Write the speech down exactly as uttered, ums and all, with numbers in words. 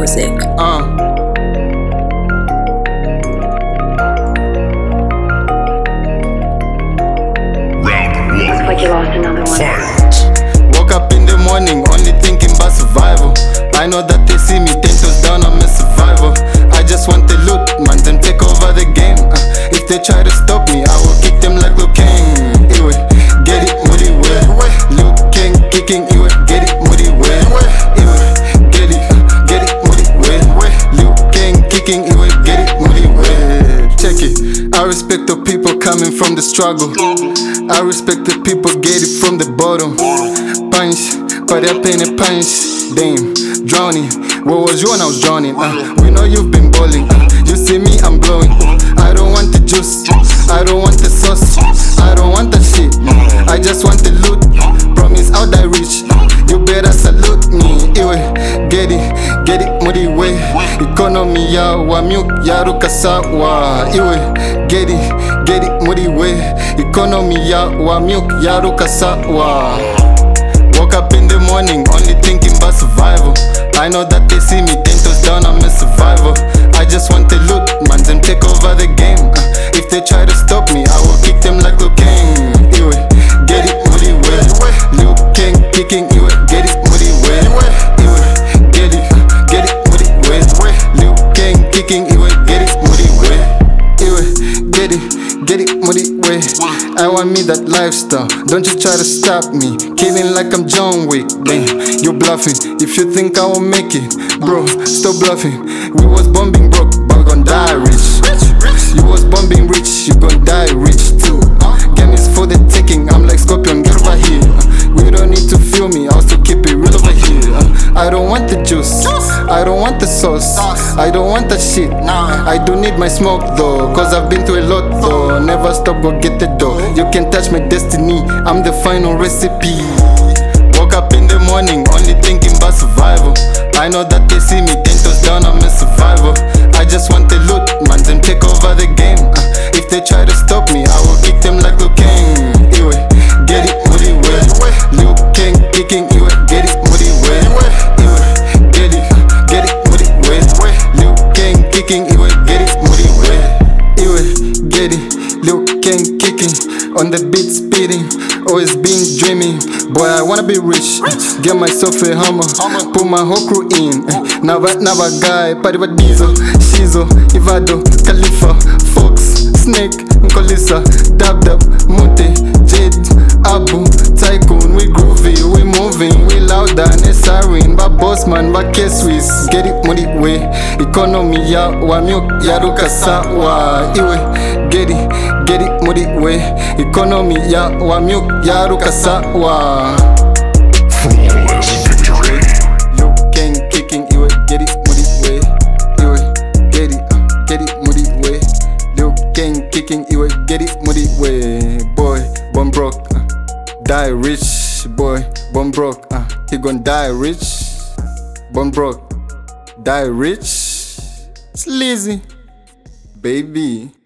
music. Uh. Looks like you lost another one. Woke up in the morning, only thinking about survival. I know that they see me ten toes down, I'm a survivor. I just want the loot, man, them take over the game. Uh, if they try to stop me, I will kick them like Liu Kang. Iwe, get it, moody way. Liu Kang kicking, Iwe, get it, moody way. Iwe, get it, get it, moody way. Liu Kang kicking, Iwe, get it, moody way. Check it. I respect the people coming from the struggle. I respect the people get it from the bottom. Punch, but they're paying a punch. Damn, drowning. Where was you when I was drowning? Uh, we know you've been bowling. Uh, you see me, I'm glowing. I don't want the juice. I don't want the sauce. I don't want the shit. I just want the loot. Promise I'll die rich. You better salute me. Iwe, get it, get it, mudi way. Economy ya wa milk ya rukasawa. Iwe, get it, get it, mudi way. Economy ya wa milk ya rukasawa. Woke up in the morning, only thinking about survival. I know that they see me ten toes down, I'm a survivor. I just want the loot, man, them take over the game. Uh, if they try to stop me, I will kick them like Liu Kang. Iwe, get it, moody way. Liu Kang kicking, Iwe, get it, moody way. Iwe, get it, get it, moody way. Liu Kang kicking, Iwe, get it, moody way. Iwe, get it, get it, moody way. I want me that lifestyle, don't you try to stop me. Killing like I'm John Wick, damn, you're bluffing. If you think I won't make it, bro, stop bluffing. We was bombing broke, but we gon' die rich. You was bombing rich, you gon' die rich too. Game is for the taking, I'm like Scorpion, get over here. We don't need to feel me, I'll still keep it real over here. I don't want the juice, I don't want the sauce, I don't want that shit. I don't need my smoke though, cause I've been through a lot though. Never stop, go get the dough. You can touch my destiny, I'm the final recipe. Woke up in the morning, only thinking about survival. I know that they see me ten toes down, I'm a survivor. I just want the loot, man, them take over the game. Uh, if they try to stop me, I will kick them like Liu Kang. Iwe, get it, moody way. Liu Kang kicking, Iwe, get it, moody way. Iwe, get it, get it, moody way. Liu Kang kicking, Iwe, get it, moody way. Iwe, get it, Liu Kang kicking, on the beat speeding, always been dreaming. Boy, I wanna be rich, get myself a Hummer, put my whole crew in. Never, never guy, party with Diesel, Shizo, Ivado, Khalifa, Fox, Snake, Nkolisa, Dab Dab, Mute, Jade, Abu, Tycoon. We groovy, we moving, we louder, Nesarin, ba boss man, ba K-Swiss. Get it, money way, economy ya wa milk ya rukasawa. Iwe, get it, get it, money way, economy ya wa milk ya rukasawa. Flawless victory. Liu Kang kicking, Iwe, get it, money way. Iwe, get it, get it, money way. Liu Kang kicking, Iwe, get it, money way. Boy, born broke, uh, die rich. Boy, born broke, uh, he gon' die rich. Born broke, die rich. Sleazy, baby.